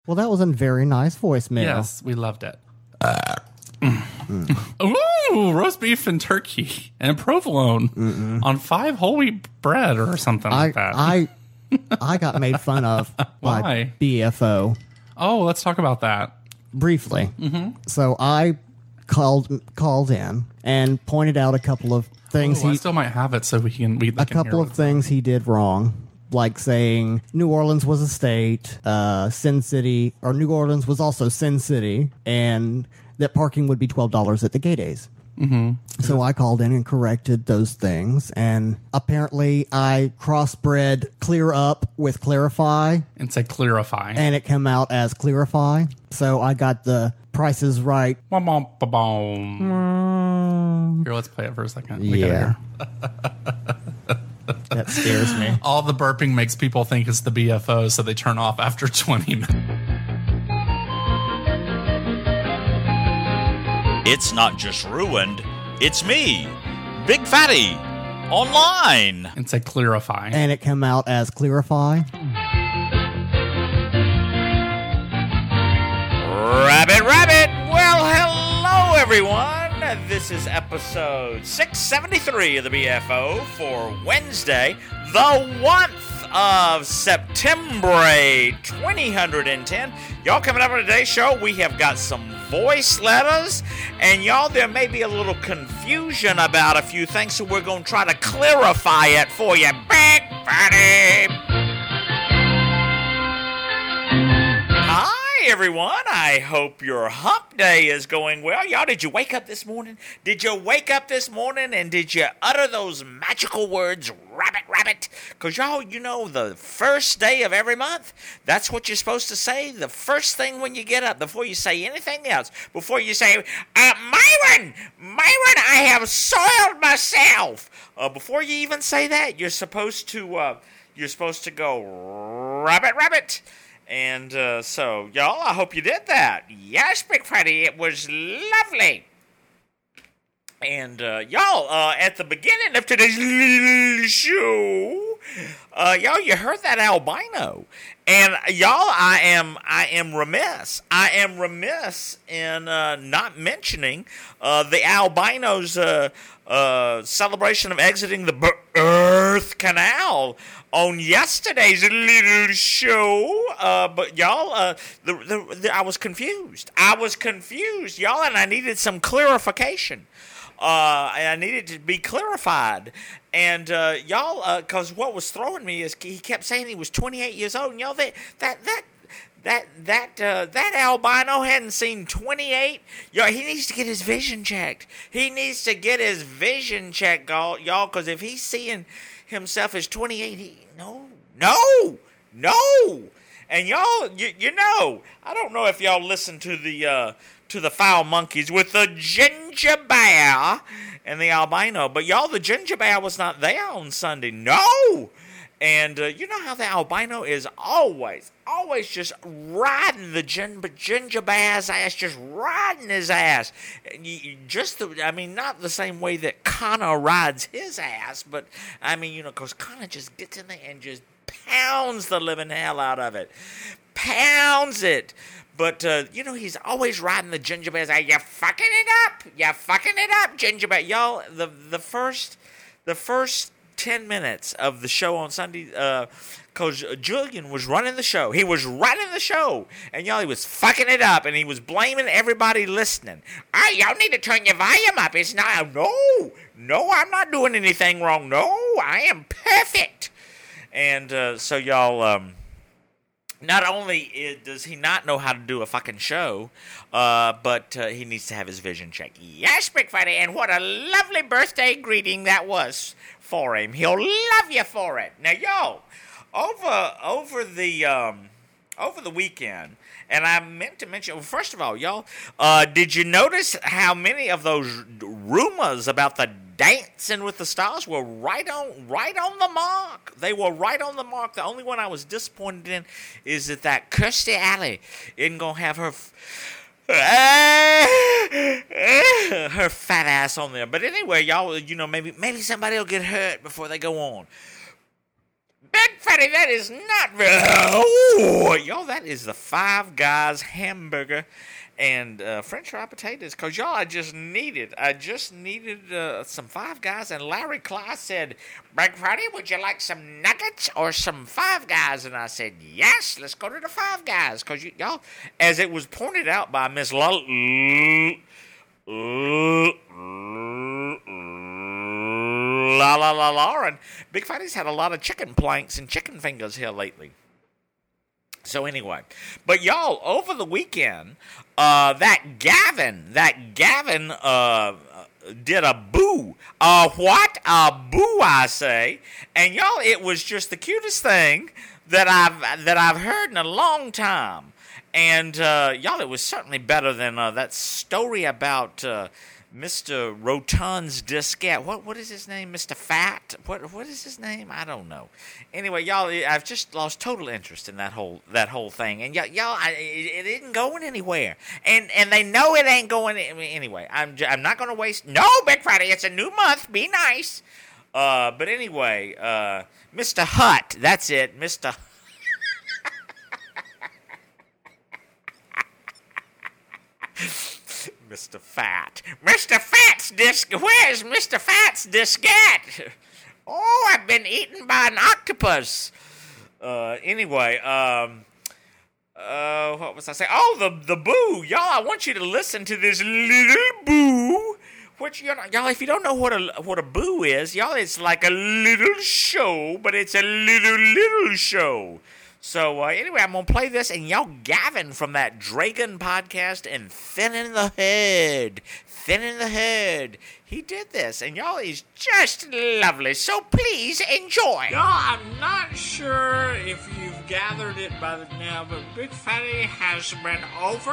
Well, that was a very nice voicemail. Yes, we loved it. Ooh, roast beef and turkey and provolone on 5 whole wheat bread or something like that. I got made fun of by Why? BFO. Oh, let's talk about that. Briefly. So I called in and pointed out a couple of things. I still might have it so we can read a couple of things he did wrong, like saying New Orleans was a state, Sin City, or New Orleans was also Sin City, and that parking would be $12 at the gay days. So I called in and corrected those things, and apparently I crossbred clear up with clarify. And said clarify. And it came out as clarify. So I got the prices right. Here, let's play it for a second. Yeah. That scares me. All the burping makes people think it's the BFO, so they turn off after 20 minutes. It's not just ruined, it's me, Big Fatty, online. And say clarify. And it came out as clarify. Rabbit. Well, hello, everyone. This is episode 673 of the BFO for Wednesday, the 1st of September 2010. Y'all, coming up on today's show, we have got some voice letters, and y'all, there may be a little confusion about a few things, so we're going to try to clarify it for you. Big Fatty! Hi, everyone. I hope your hump day is going well. Y'all, did you wake up this morning? Did you wake up this morning and did you utter those magical words, rabbit? Because y'all, you know, the first day of every month, that's what you're supposed to say. The first thing when you get up, before you say anything else, before you say, Myron, I have soiled myself. Before you even say that, you're supposed to go, rabbit. And so, y'all, I hope you did that. Yes, Big Fatty, it was lovely. And, y'all, at the beginning of today's show, y'all, you heard that albino. And, y'all, I am remiss. I am remiss in not mentioning the albino's celebration of exiting the Earth Canal on yesterday's little show. But y'all, I was confused. Y'all, and I needed some clarification. I needed to be clarified. And y'all, because what was throwing me is he kept saying he was 28 years old. And y'all, that albino hadn't seen 28. Y'all, he needs to get his vision checked. Y'all, because if he's seeing himself as 28, no. And y'all, you know, I don't know if y'all listen to the Foul Monkeys with the ginger bear and the albino, but y'all, the ginger bear was not there on Sunday. No. And you know how the albino is always just riding the ginger bear's ass, just riding his ass. Not the same way that Connor rides his ass, but I mean, you know, because Connor just gets in there and just pounds the living hell out of it. Pounds it. But, you know, he's always riding the ginger bear's ass. You're fucking it up, ginger bear. Y'all, the first 10 minutes of the show on Sunday, because Julian was running the show. He was running the show. And y'all, he was fucking it up, and he was blaming everybody listening. Y'all need to turn your volume up. It's not, no, I'm not doing anything wrong. No, I am perfect. And so y'all, not only does he not know how to do a fucking show, but he needs to have his vision checked. Yes, Big Fatty, and what a lovely birthday greeting that was for him. He'll love you for it. Now, y'all, over the weekend, and I meant to mention, well, first of all, y'all, did you notice how many of those rumors about the Dancing with the Stars were right on the mark? They were right on the mark. The only one I was disappointed in is that Kirstie Alley isn't going to have her fat ass on there. But anyway, y'all, you know, maybe somebody will get hurt before they go on. Big Fatty, that is not very... Oh, y'all, that is the Five Guys hamburger and French fry potatoes. Because, y'all, I just needed some Five Guys. And Larry Cly said, Big Fatty, would you like some nuggets or some Five Guys? And I said, yes, let's go to the Five Guys. Because, y'all, as it was pointed out by Miss Lauren, Big Fatty's had a lot of chicken planks and chicken fingers here lately. So anyway, but y'all, over the weekend, that Gavin did a boo. What? A boo, I say. And y'all, it was just the cutest thing that I've heard in a long time. And y'all, it was certainly better than that story about Mr. Rotund's diskette. What is his name? Mr. Fat? What is his name? I don't know. Anyway, y'all, I've just lost total interest in that whole thing. And y'all, it isn't going anywhere. And they know it ain't going anyway. I'm not going to waste. No, Big Friday, it's a new month. Be nice. But anyway, Mr. Hutt. That's it, Mr. Mr. Fat. Mr. Fat's where's Mr. Fat's diskette? Oh, I've been eaten by an octopus. Anyway, what was I saying? Oh, the boo. Y'all, I want you to listen to this little boo. Which, y'all, if you don't know what a boo is, y'all, it's like a little show, but it's a little show. So, anyway, I'm going to play this, and y'all, Gavin from that Dragon podcast and Thin in the Head, he did this, and y'all, he's just lovely, so please enjoy. Y'all, I'm not sure if you've gathered it by now, but Big Fatty has been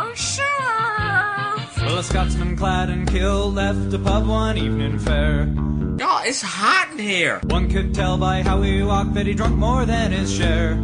overserved. Well, a Scotsman clad and killed left a pub one evening fair. Y'all, it's hot in here. One could tell by how he walked that he drunk more than his share.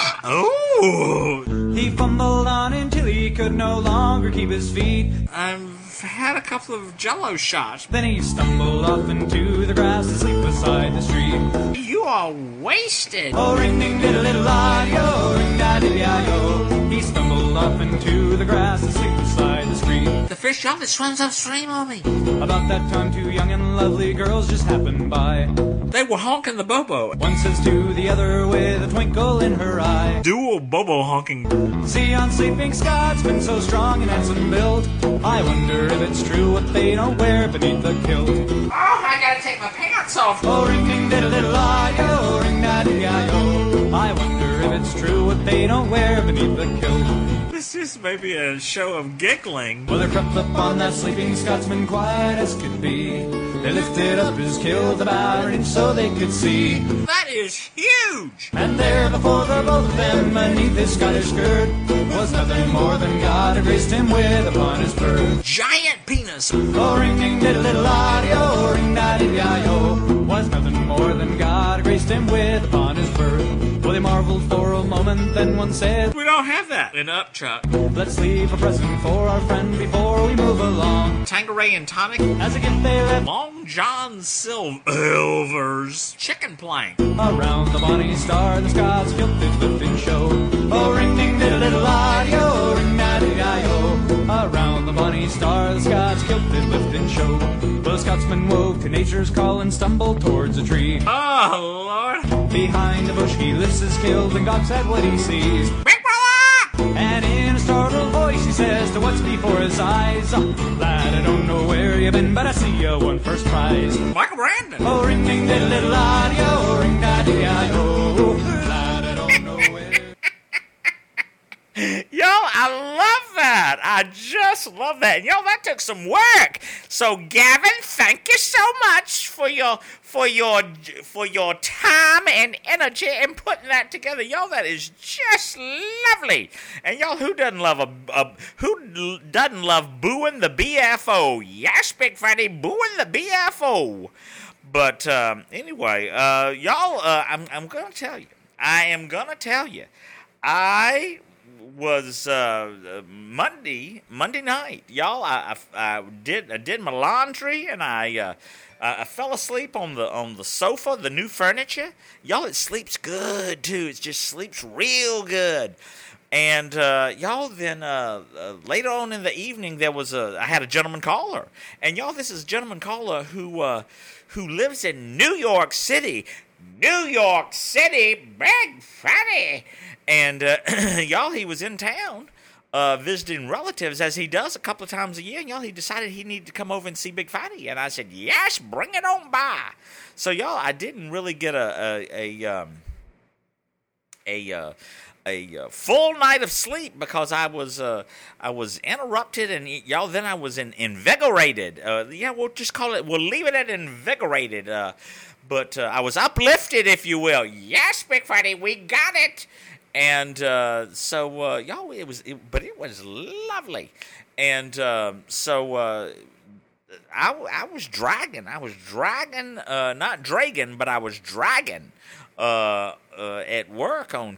Oh! He fumbled on until he could no longer keep his feet. I've had a couple of Jell-O shots. Then he stumbled off into the grass to sleep beside the street. You are wasted. Oh, ring-ding-diddle-diddle-I-o, ring-da-diddle-I-o. He stumbled off into the grass to sleep beside the stream. The fish, y'all, that swims upstream on me. About that time, two young and lovely girls just happened by. They were honking the bobo. One says to the other with a twinkle in her eye. Dual bobo honking. See, on sleeping Scotsmen so strong and handsome built, I wonder if it's true what they don't wear beneath the kilt. Oh, I gotta take my pants off. Oh, ring-ding-diddle-diddle-I-o, ring-da-diddle-I-o. I wonder if it's true what they don't wear beneath the kilt. This is maybe a show of giggling. Well, there crept upon that sleeping Scotsman quiet as could be. They lifted up his kilt about an inch so they could see. That is huge! And there before the both of them, beneath his Scottish skirt, was nothing more than God had graced him with upon his birth. Giant penis! Oh, ring-ding-diddle-diddle-I-o, ring-da-diddle-I-o. Was nothing more than God had graced him with upon his birth. Well, they marveled for a moment, then one said, We don't have that in Upchuck. Let's leave a present for our friend before we move along. Tanqueray and tonic. As a gift they left Long John Silver's chicken plank. around the bonny star, the Scots kilted lifting show. Oh, ring-ding-diddle-diddle-I-o, ring-da-diddle-I-o. Around the bonny star, the Scots kilted lifting show. Well, the Scotsman woke to nature's call and stumbled towards a tree. Oh, Lord. Behind a bush he lifts his kilt and gawks at what he sees. Big brother! And in a startled voice he says to what's before his eyes, Lad, I don't know where you've been, but I see you won first prize. Michael Brandon. Oh, ring-ding-diddle-diddle-I-o, ring-da-diddle-I-o. Lad, I don't know where... Yo, I love that. I just love that. Yo, that took some work. So, Gavin, thank you so much for your time and energy in putting that together. Yo, that is just lovely. And y'all, who doesn't love booing the BFO? Yes, Big Fatty, booing the BFO. But anyway, y'all, I'm gonna tell you. I am gonna tell you. I Monday night, y'all. I did my laundry, and I fell asleep on the sofa, the new furniture. Y'all, it sleeps good too. It just sleeps real good. And y'all, then later on in the evening, I had a gentleman caller, and y'all, this is a gentleman caller who lives in New York City. New York City, Big Fatty. And y'all, he was in town visiting relatives, as he does a couple of times a year. And y'all, he decided he needed to come over and see Big Fatty. And I said, yes, bring it on by. So y'all, I didn't really get a full night of sleep because I was interrupted, and y'all, then I was invigorated. We'll just call it. We'll leave it at invigorated. But I was uplifted, if you will. Yes, Big Fatty, we got it. And so y'all, it was lovely. And so I was dragging. Not dragging, but I was dragging at work on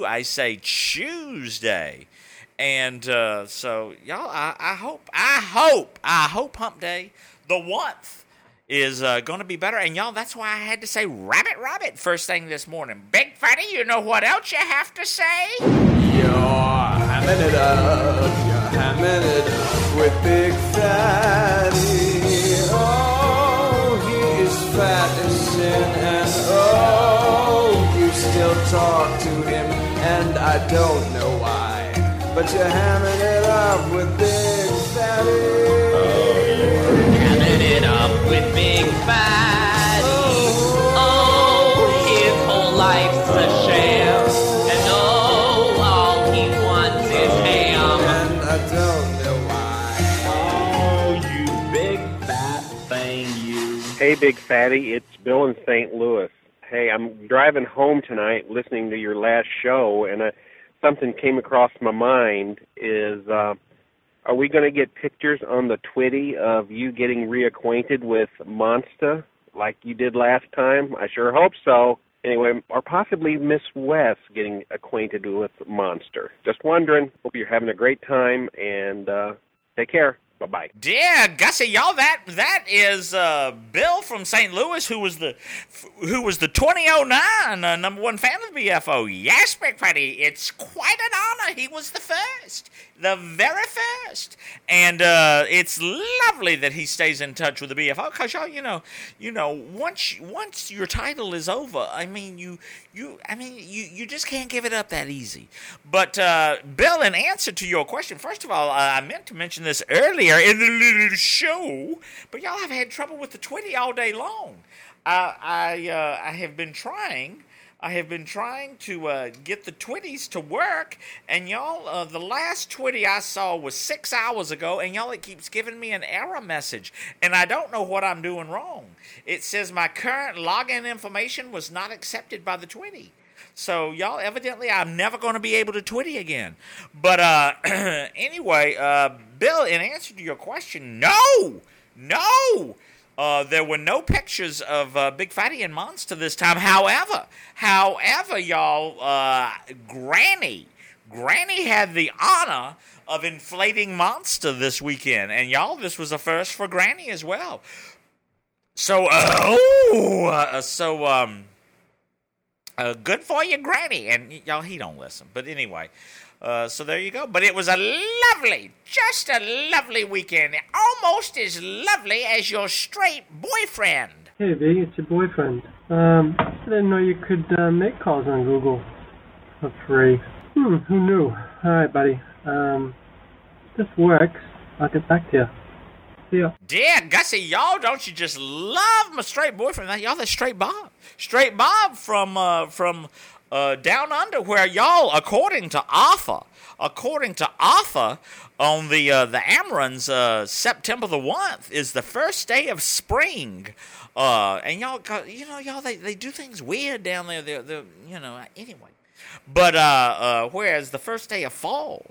Tuesday. And so y'all, I hope Hump Day, the once, is going to be better. And y'all, that's why I had to say rabbit first thing this morning. Big Fatty, you know what else you have to say? You're hamming it up with Big Fatty. Oh, he is fat as sin, and oh, you still talk to him, and I don't know why, but you're hamming it up with Big Fatty. Hamming it up with Big Fatty. Oh, his whole life's a sham, and oh, all he wants is ham. And I don't know why. Oh, you big fat thing, you. Hey, Big Fatty, it's Bill in St. Louis. Hey, I'm driving home tonight listening to your last show, and something came across my mind is, are we going to get pictures on the Twitty of you getting reacquainted with Monster like you did last time? I sure hope so. Anyway, or possibly Miss West getting acquainted with Monster. Just wondering. Hope you're having a great time, and take care. Bye-bye. Dear Gussie, y'all, that is Bill from St. Louis, who was the 2009 number one fan of the BFO. Yes, Big Fatty, it's quite an honor. He was the first, the very first, and it's lovely that he stays in touch with the BFO. Cause y'all, you know, once your title is over, I mean, you just can't give it up that easy. But Bill, in answer to your question, first of all, I meant to mention this earlier in the little show, but y'all have had trouble with the Twitty all day long. I have been trying to get the Twitties to work, and y'all, the last Twitty I saw was 6 hours ago, and y'all, it keeps giving me an error message, and I don't know what I'm doing wrong. It says my current login information was not accepted by the Twitty. So, y'all, evidently, I'm never going to be able to Twitty again. But anyway, Bill, in answer to your question, no! There were no pictures of Big Fatty and Monster this time. However, y'all, Granny had the honor of inflating Monster this weekend. And, y'all, this was a first for Granny as well. So, good for you, Granny. And, y'all, he don't listen. But anyway, so there you go. But it was just a lovely weekend. Almost as lovely as your straight boyfriend. Hey, V, it's your boyfriend. I didn't know you could make calls on Google for free. Who knew? Alright, buddy. This works. I'll get back to you. See ya. Dear Gussie, y'all, don't you just love my straight boyfriend? Y'all, that's Straight Bob. Straight Bob from down under, where y'all, according to Arthur, on the Amarons, September the 1st is the first day of spring. And y'all, they do things weird down there. They're anyway. But whereas the first day of fall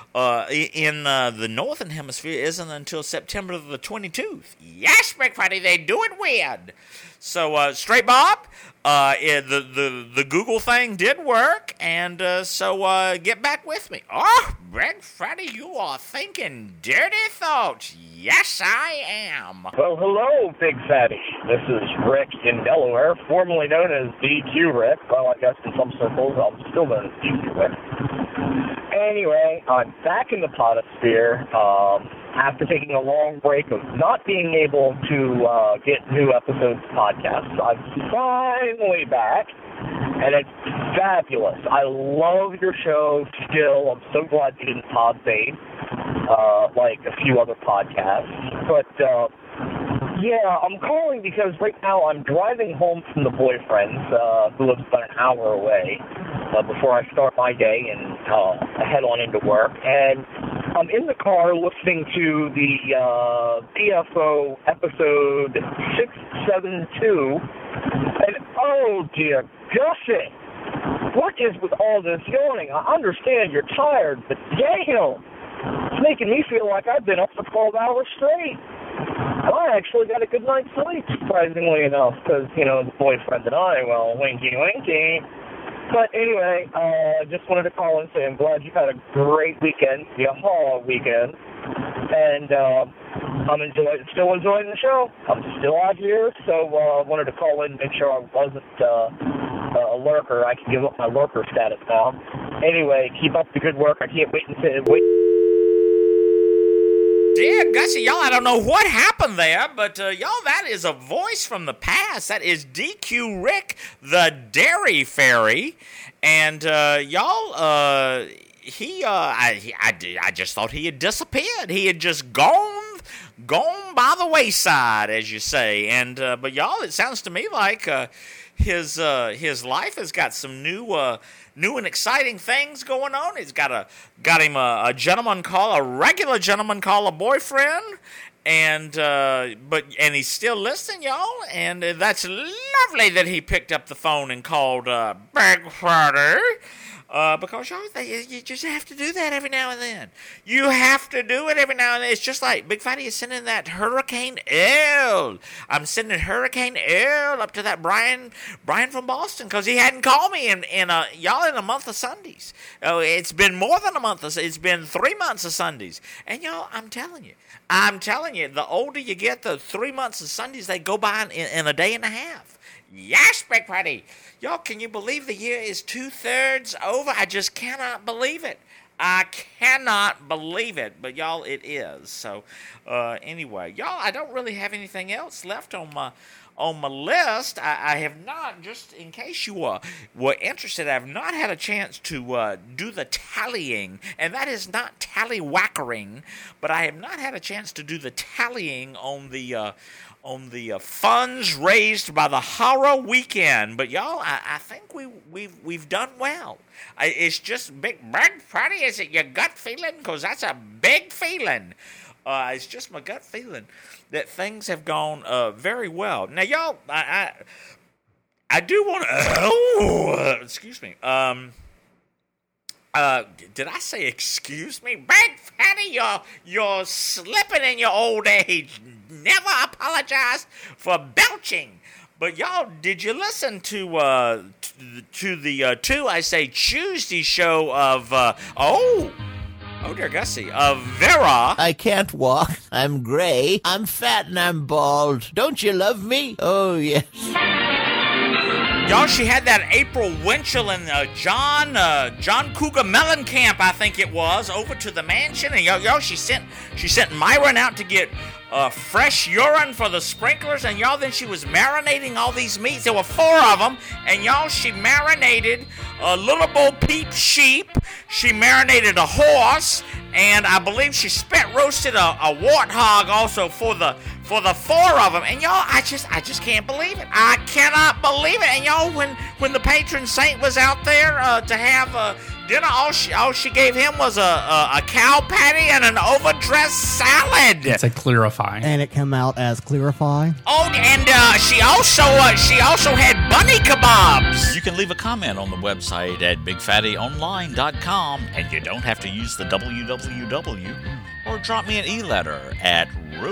in the northern hemisphere isn't until September the 22nd. Yes, Big Fatty, they do it weird. So, Straight Bob, the Google thing did work, and so get back with me. Oh, Big Fatty, you are thinking dirty thoughts. Yes, I am. Well, hello, Big Fatty. This is Rick in Delaware, formerly known as DQ Rick. Well, I guess in some circles I'm still known as DQ Rick. Anyway, I'm back in the potosphere after taking a long break of not being able to get new episodes of podcasts. I'm finally back, and it's fabulous. I love your show still. I'm so glad you didn't pod fade like a few other podcasts. But, yeah, I'm calling because right now I'm driving home from the boyfriend who lives about an hour away before I start my day and head on into work. And I'm in the car listening to the BFO episode 672. And, oh, dear Gussie, what is with all this yawning? I understand you're tired, but damn, it's making me feel like I've been up for 12 hours straight. I actually got a good night's sleep, surprisingly enough, because, you know, the boyfriend and I, well, winky, winky. But anyway, just wanted to call and say I'm glad you had a great weekend, the Yahoo weekend, and I'm still enjoying the show. I'm still out here, so wanted to call in and make sure I wasn't a lurker. I can give up my lurker status now. Anyway, keep up the good work. I can't wait. Dear Gussie, y'all, I don't know what happened there, but y'all, that is a voice from the past. That is DQ Rick, the Dairy Fairy, and y'all, I just thought he had disappeared. He had just gone by the wayside, as you say. And but y'all, it sounds to me like his life has got some new and exciting things going on. He's got him a regular gentleman call a boyfriend, and he's still listening, y'all. And that's lovely that he picked up the phone and called Big Fatty. Because y'all, you just have to do that every now and then. You have to do it every now and then. It's just like Big Fatty is sending that Hurricane L. I'm sending Hurricane L up to that Brian from Boston because he hadn't called me in a month of Sundays. Oh, it's been more than a month. It's been 3 months of Sundays. And y'all, I'm telling you, the older you get, the 3 months of Sundays they go by in a day and a half. Yes, Big Fatty. Y'all, can you believe the year is 2/3 over? I just cannot believe it. I cannot believe it. But, y'all, it is. So, anyway, y'all, I don't really have anything else left on my list. I have not, just in case you were interested, I have not had a chance to do the tallying. And that is not tallywhackering, but I have not had a chance to do the tallying on the funds raised by the horror weekend. But y'all, I think we've done well. It's just Big Fatty. Is it your gut feeling? Because that's a big feeling. It's just my gut feeling that things have gone very well. Now, y'all, I do want to. Excuse me. Did I say excuse me? Big Fatty, you're slipping in your old age. Never apologize for belching. But y'all, did you listen to the Tuesday show of oh dear Gussie, of Vera? I can't walk. I'm gray. I'm fat and I'm bald. Don't you love me? Oh yes. Y'all, she had that April Winchell and John Cougar Mellencamp, I think it was, over to the mansion, and y'all, she sent Myron out to get fresh urine for the sprinklers, and y'all, then she was marinating all these meats. There were 4 of them, and y'all, she marinated a Little Bo Peep sheep, she marinated a horse, and I believe she spit roasted a warthog also for the 4 of them. And y'all, I just can't believe it. I cannot believe it. And y'all, when the patron saint was out there to have dinner, all she gave him was a cow patty and an overdressed salad. It's a Clarify. And it came out as Clarify. Oh, and she also had bunny kebabs. You can leave a comment on the website at BigFattyOnline.com, and you don't have to use the www, or drop me an e-letter at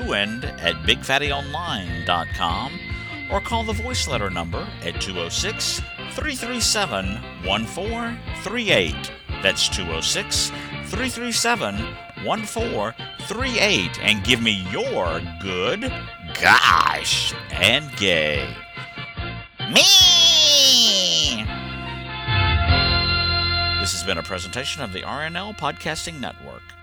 ruined@BigFattyOnline.com, or call the voice letter number at 206-337-1438. That's 206-337-1438, and give me your good, gosh, and gay. Me! This has been a presentation of the RNL Podcasting Network.